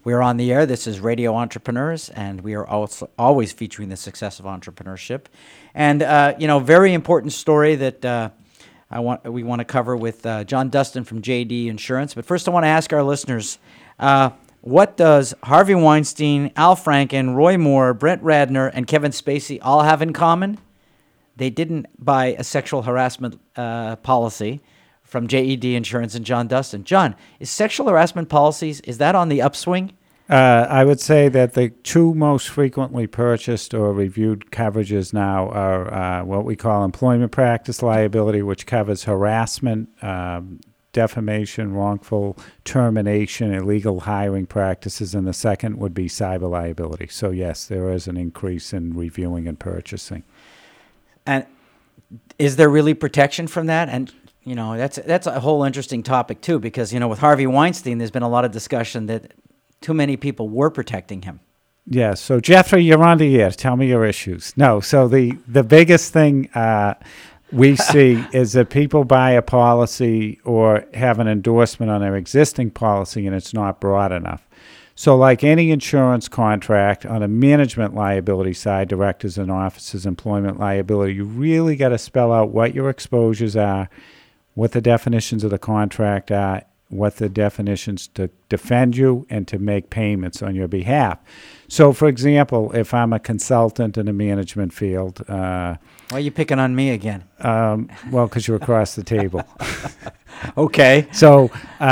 We're on the air. This is Radio Entrepreneurs, and we are also always featuring the success of entrepreneurship. And very important story that we want to cover with John Dustin from JD Insurance. But first, I want to ask our listeners, what does Harvey Weinstein, Al Franken, Roy Moore, Brent Radner, and Kevin Spacey all have in common? They didn't buy a sexual harassment policy from JED Insurance and John Dustin. John, is sexual harassment policies, is that on the upswing? I would say that the two most frequently purchased or reviewed coverages now are what we call employment practice liability, which covers harassment, defamation, wrongful termination, illegal hiring practices, and the second would be cyber liability. So yes, there is an increase in reviewing and purchasing. And is there really protection from that? And that's a whole interesting topic too, because with Harvey Weinstein, there's been a lot of discussion that too many people were protecting him. Yeah. So Jeffrey, you're on the air. Tell me your issues. No. So the biggest thing we see is that people buy a policy or have an endorsement on their existing policy, and it's not broad enough. So like any insurance contract, on a management liability side, directors and officers, employment liability, you really got to spell out what your exposures are, what the definitions of the contract are, what the definitions to defend you and to make payments on your behalf. So, for example, if I'm a consultant in a management field... why are you picking on me again? Well, because you're across the table. Okay. So,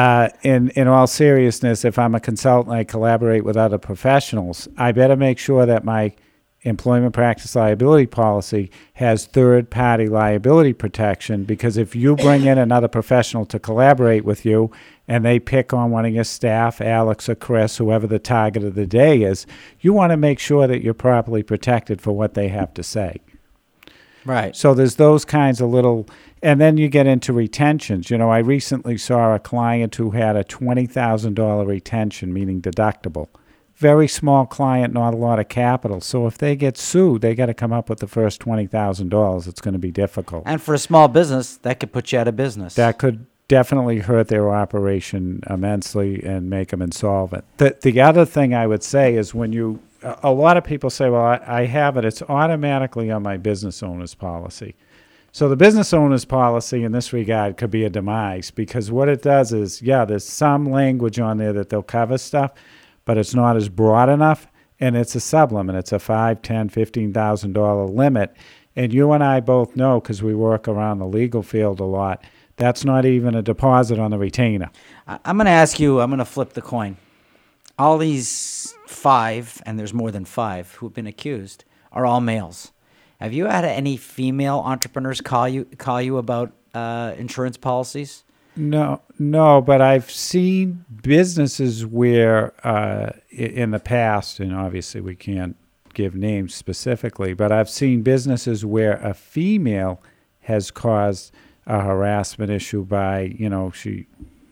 in all seriousness, if I'm a consultant, I collaborate with other professionals, I better make sure that my employment practice liability policy has third-party liability protection, because if you bring in another professional to collaborate with you and they pick on one of your staff, Alex or Chris, whoever the target of the day is, you want to make sure that you're properly protected for what they have to say. Right. So there's those kinds of little, and then you get into retentions. I recently saw a client who had a $20,000 retention, meaning deductible. Very small client, not a lot of capital. So if they get sued, they got to come up with the first $20,000. It's going to be difficult. And for a small business, that could put you out of business. That could definitely hurt their operation immensely and make them insolvent. The other thing I would say is a lot of people say, well, I have it. It's automatically on my business owner's policy. So the business owner's policy in this regard could be a demise, because what it does is, there's some language on there that they'll cover stuff, but it's not as broad enough, and it's a sublimit. It's a $5,000, $10,000, $15,000 limit. And you and I both know, because we work around the legal field a lot, that's not even a deposit on the retainer. I'm going to ask you, I'm going to flip the coin. All these 5, and there's more than 5 who've been accused, are all males. Have you had any female entrepreneurs call you about insurance policies? No, but I've seen businesses where in the past, and obviously we can't give names specifically, but I've seen businesses where a female has caused a harassment issue by, she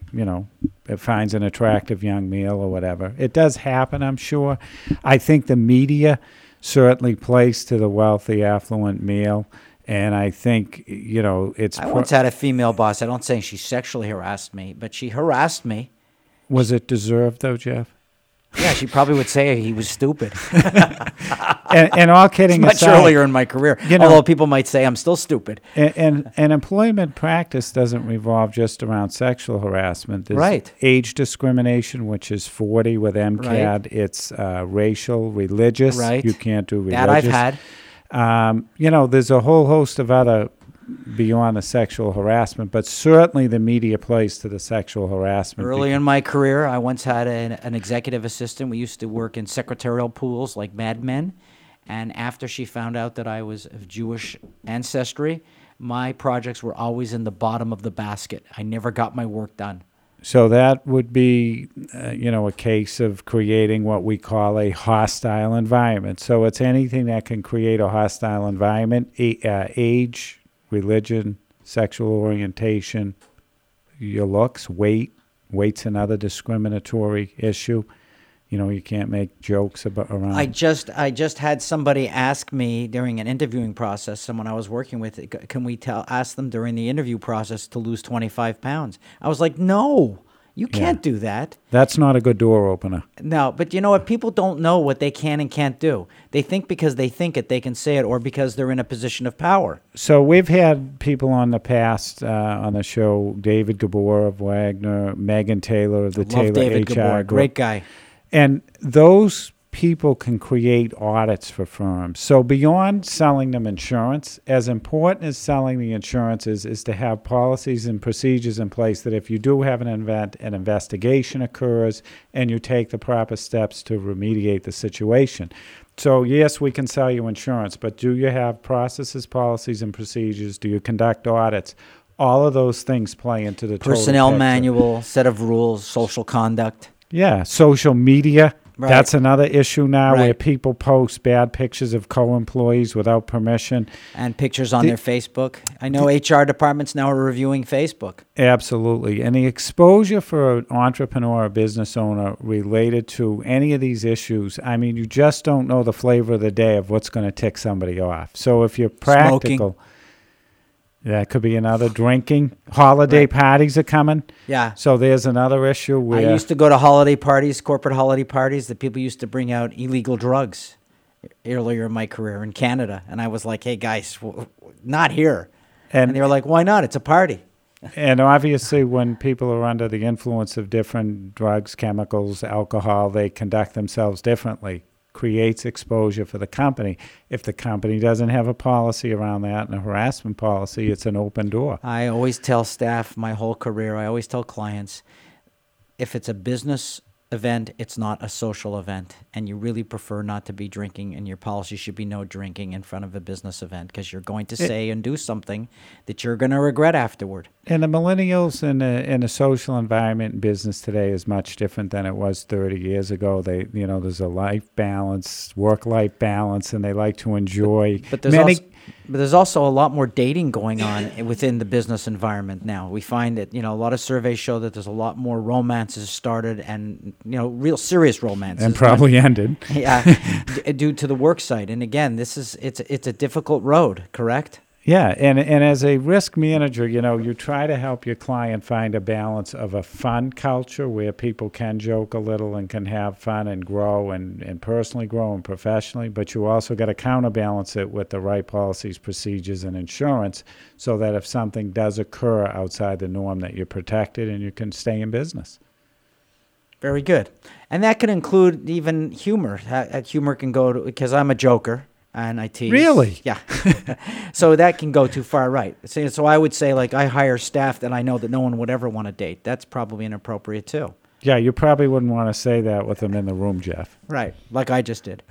finds an attractive young male or whatever. It does happen, I'm sure. I think the media certainly plays to the wealthy, affluent male. And I think, it's... I once had a female boss. I don't say she sexually harassed me, but she harassed me. Was it deserved, though, Jeff? Yeah, she probably would say he was stupid. and all kidding it's much aside, earlier in my career, although people might say I'm still stupid. And employment practice doesn't revolve just around sexual harassment. There's right. Age discrimination, which is 40 with MCAD. Right. It's racial, religious. Right. You can't do religious. That I've had. There's a whole host of other beyond the sexual harassment, but certainly the media plays to the sexual harassment. Early in my career, I once had an executive assistant. We used to work in secretarial pools like Mad Men, and after she found out that I was of Jewish ancestry, my projects were always in the bottom of the basket. I never got my work done. So that would be, a case of creating what we call a hostile environment. So it's anything that can create a hostile environment, age, religion, sexual orientation, your looks, weight's another discriminatory issue. You can't make jokes around. I just had somebody ask me during an interviewing process, someone I was working with, can we ask them during the interview process to lose 25 pounds? I was like, no, You can't do that. That's not a good door opener. No, but you know what? People don't know what they can and can't do. They think because they think it, they can say it, or because they're in a position of power. So we've had people on the past on the show, David Gabor of Wagner, Megan Taylor of the Love Taylor David HR Gabor, group. great guy. And those people can create audits for firms. So beyond selling them insurance, as important as selling the insurance is to have policies and procedures in place that if you do have an event, an investigation occurs, and you take the proper steps to remediate the situation. So yes, we can sell you insurance, but do you have processes, policies, and procedures? Do you conduct audits? All of those things play into the total Personnel picture. manual, set of rules, social conduct. Yeah, social media. Right. That's another issue now where Right. people post bad pictures of co-employees without permission. And pictures on their Facebook. I know HR departments now are reviewing Facebook. Absolutely. And the exposure for an entrepreneur or business owner related to any of these issues, I mean, you just don't know the flavor of the day of what's going to tick somebody off. So if you're practical, that could be another drinking. Holiday Right. parties are coming. Yeah. So there's another issue where I used to go to holiday parties, corporate holiday parties, that people used to bring out illegal drugs earlier in my career in Canada. And I was like, hey, guys, not here. And they were like, why not? It's a party. And obviously, when people are under the influence of different drugs, chemicals, alcohol, they conduct themselves differently. Creates exposure for the company. If the company doesn't have a policy around that and a harassment policy, it's an open door. I always tell staff my whole career, I always tell clients, if it's a business event, it's not a social event. And you really prefer not to be drinking, and your policy should be no drinking in front of a business event, because you're going to say and do something that you're going to regret afterward. And the millennials in a social environment in business today is much different than it was 30 years ago. They, there's a life balance, work-life balance, and they like to enjoy. But there's also a lot more dating going on within the business environment now. We find that, a lot of surveys show that there's a lot more romances started, and, real serious romances. And probably ended. Yeah, due to the work site. And again, it's a difficult road, correct? Yeah, and as a risk manager, you try to help your client find a balance of a fun culture where people can joke a little and can have fun and grow and personally grow and professionally, but you also got to counterbalance it with the right policies, procedures, and insurance so that if something does occur outside the norm, that you're protected and you can stay in business. Very good. And that can include even humor. Humor can go to, because I'm a joker. And I tease. Really? Yeah. So that can go too far, right? So I would say, like, I hire staff that I know that no one would ever want to date. That's probably inappropriate too. Yeah, you probably wouldn't want to say that with them in the room, Jeff. Right, like I just did.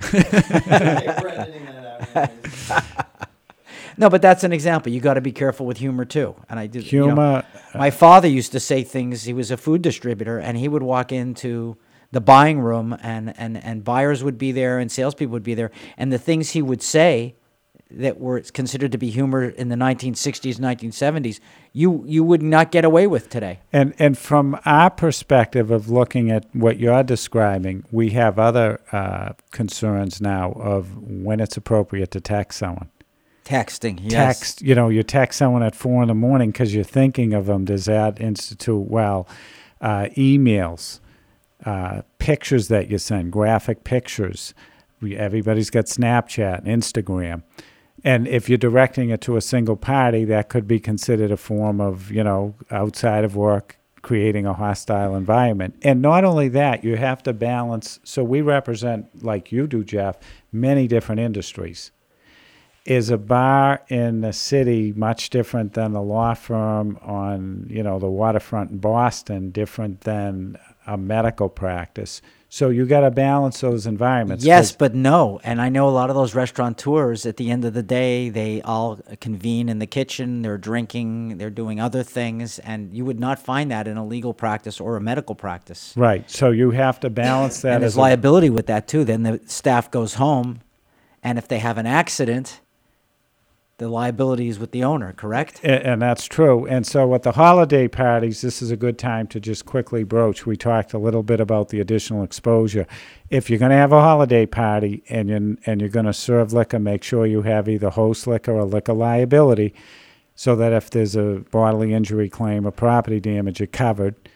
No, but that's an example. You got to be careful with humor too. And I did. Humor. My father used to say things. He was a food distributor, and he would walk into the buying room, and buyers would be there, and salespeople would be there, and the things he would say that were considered to be humor in the 1960s, 1970s, you would not get away with today. And from our perspective of looking at what you're describing, we have other concerns now of when it's appropriate to text someone. Texting, yes. Text, you text someone at 4 a.m. because you're thinking of them. Does that institute, emails, pictures that you send, graphic pictures. Everybody's got Snapchat, Instagram. And if you're directing it to a single party, that could be considered a form of, outside of work, creating a hostile environment. And not only that, you have to balance. So we represent, like you do, Jeff, many different industries. Is a bar in the city much different than a law firm on, the waterfront in Boston, different than a medical practice? So you got to balance those environments. Yes, but no. And I know a lot of those restaurateurs, at the end of the day, they all convene in the kitchen, they're drinking, they're doing other things, and you would not find that in a legal practice or a medical practice. Right. So you have to balance that. And there's liability with that too. Then the staff goes home, and if they have an accident, the liability is with the owner, correct? And that's true. And so at the holiday parties, this is a good time to just quickly broach. We talked a little bit about the additional exposure. If you're going to have a holiday party and you're going to serve liquor, make sure you have either host liquor or liquor liability so that if there's a bodily injury claim or property damage, you're covered.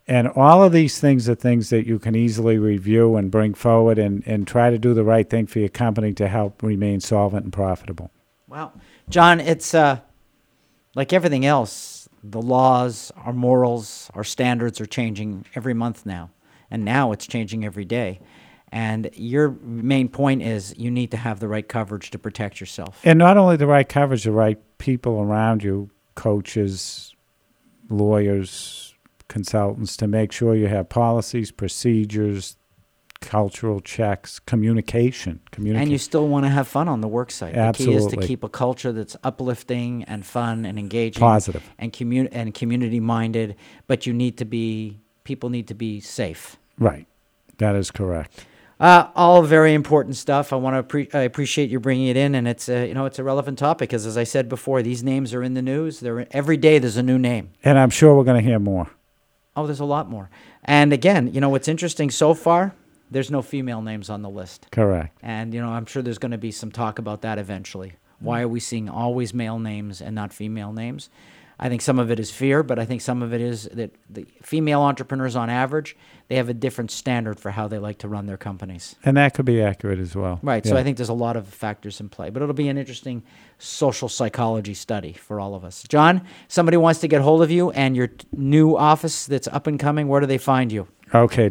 And all of these things are things that you can easily review and bring forward and try to do the right thing for your company to help remain solvent and profitable. Wow. John, it's like everything else, the laws, our morals, our standards are changing every month now. And now it's changing every day. And your main point is you need to have the right coverage to protect yourself. And not only the right coverage, the right people around you, coaches, lawyers, consultants, to make sure you have policies, procedures, cultural checks, communication. And you still want to have fun on the work site. Absolutely. The key is to keep a culture that's uplifting and fun and engaging. Positive. And community-minded, but people need to be safe. Right. That is correct. All very important stuff. I appreciate you bringing it in, and it's it's a relevant topic because, as I said before, these names are in the news. Every day there's a new name, and I'm sure we're going to hear more. Oh, there's a lot more. And again, what's interesting so far, there's no female names on the list. Correct. And I'm sure there's going to be some talk about that eventually. Why are we seeing always male names and not female names? I think some of it is fear, but I think some of it is that the female entrepreneurs on average, they have a different standard for how they like to run their companies. And that could be accurate as well. Right. Yeah. So I think there's a lot of factors in play, but it'll be an interesting social psychology study for all of us. John, somebody wants to get hold of you and your new office that's up and coming. Where do they find you? Okay,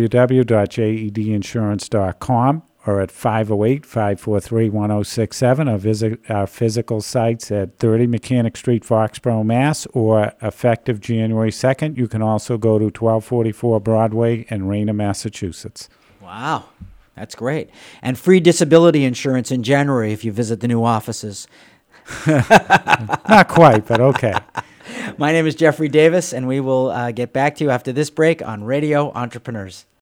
www.jedinsurance.com or at 508-543-1067 or visit our physical sites at 30 Mechanic Street, Foxborough, Mass. Or effective January 2nd, you can also go to 1244 Broadway in Raynham, Massachusetts. Wow, that's great. And free disability insurance in January if you visit the new offices. Not quite, but okay. My name is Jeffrey Davis, and we will get back to you after this break on Radio Entrepreneurs.